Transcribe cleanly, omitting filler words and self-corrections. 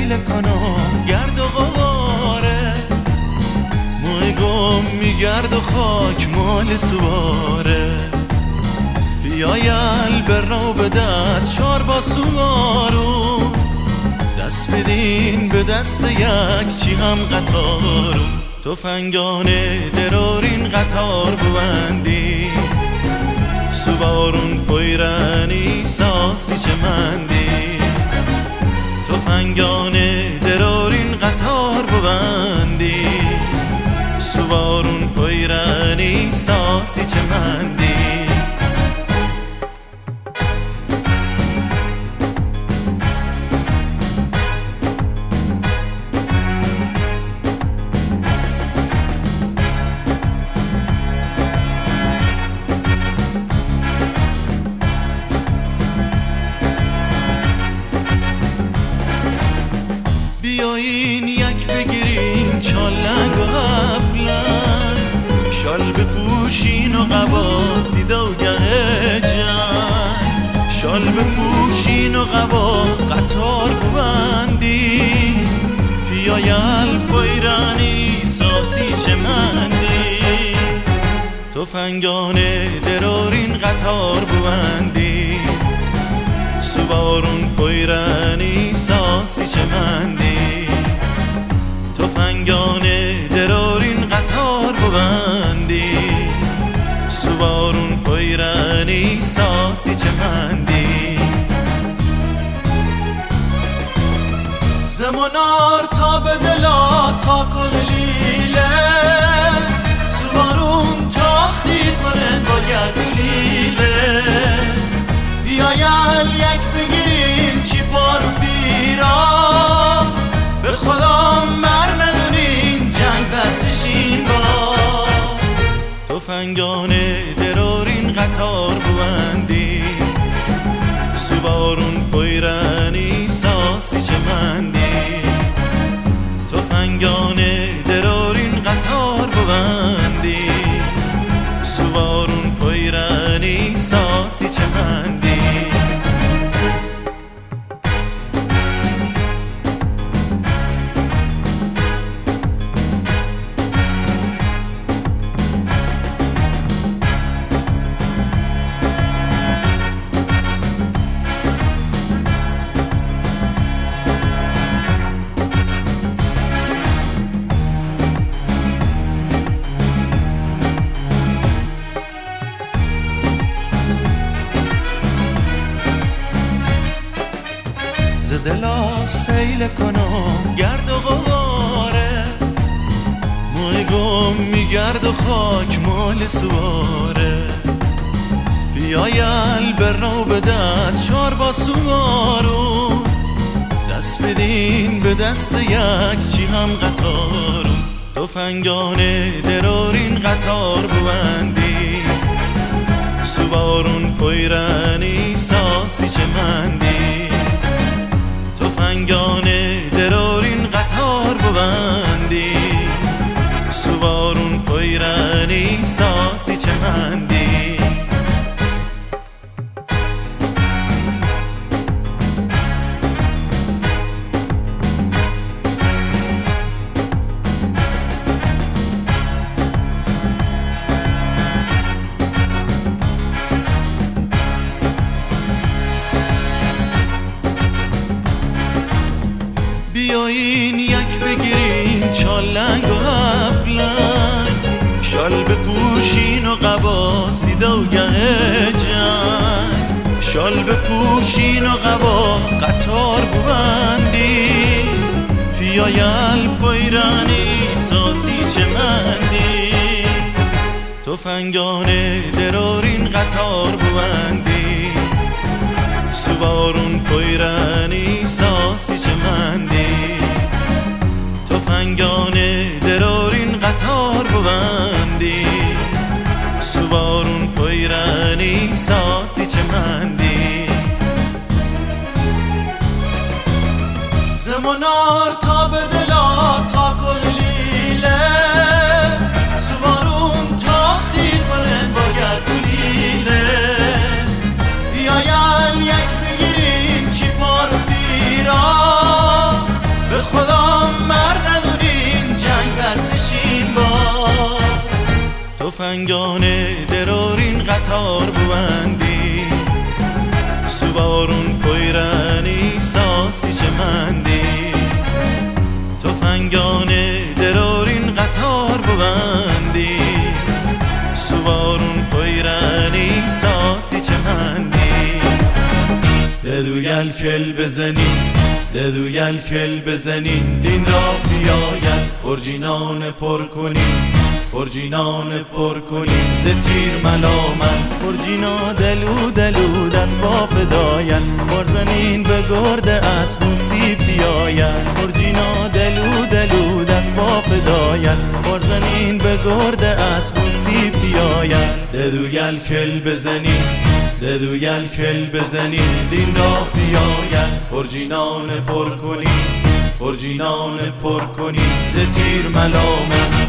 سیل کنم گرد و غباره، موی گم میگرد و خاک مال سواره. بیایل برو به دست شار با سوارو، دست بدین به دست یک چی هم قطارو. تفنگانه درارین قطار بوندی، سوارون پویرنی ساسی چمندی. تفنگانه درارین قطار بوندی، سوارون پویرنی ساسی چمندی. بیایین یک بگیرین چالنگ و افلنگ، شال بپوشین و قبا سیدوگه جنگ. شال بپوشین و قبا قطار ببندین، بیایل پویرانی ساسی چمندی. تفنگانه درارین قطار ببندین، سوارون پویرنی ساسی چمندی. تفنگانه درارین قطار ببندی، سوارون پویرنی ساسی چمندی. زمانار تا به دلا تا کلیله، سوارون تاختی کنن با گردولیله. بیایل یک بگیرین چی پارو بیرا، به خدا مر ندونین جنگ بسشین با. تفنگانه درارین قطار بوندی، سوارون پویرنی ساسی چمندی. تفنگانه درارین قطار بوندی، سوارون پویرنی ساسی چمندی. ز دلا سیل کنم گرد و غباره، موی گم میگرد و خاک مال سواره. بیایل برو به دست شار با سوارو، دست بدین به دست یک چی هم قطارو. تفنگانه درارین قطار بوندی، سوارون پویرنی ساسی چمندی. تفنگانه درارین قطار ببندی، سوارون پویرنی ساسی چمندی. بیایین یک بگیرین چالنگ و افلنگ، شال بپوشین و قبا سیدوگه جنگ. شال بپوشین و قبا قطار ببندی، بیایل پویرنی ساسی چمندی. تفنگانه درارین قطار ببندی، سوارون پویرنی ساسی چمندی. تفنگانه درارین قطار ببندی، سوارون پویرنی ساسی چمندی. زمانار تا به دلا تا کلیله، سوارون تاختی کنن با گردولیله. بیایل یک بگیرین چی پارو بیرا، تفنگان درارین قطار بوندی سوارون پویرنی ساسی چه مندی تفنگان درارین قطار بوندی سوارون پویرنی ساسی چه مندی ددوگل کل بزنین ددوگل کل بزنین دین را بیاید پرجینان پر کنین پرجینان پر کنین ز تیر ملامن پرجینا دلو دلو دست با فداین بارزنین به گرد اسب سیب بیاید پرجینا دلو دلو دست با فداین بارزنین به گرد اسب سیب بیاید ددوگل کل بزنین ددوگل کل بزنین دین را بیاید پرجینان پر کنین پرجینان پر کنین ز تیر ملامن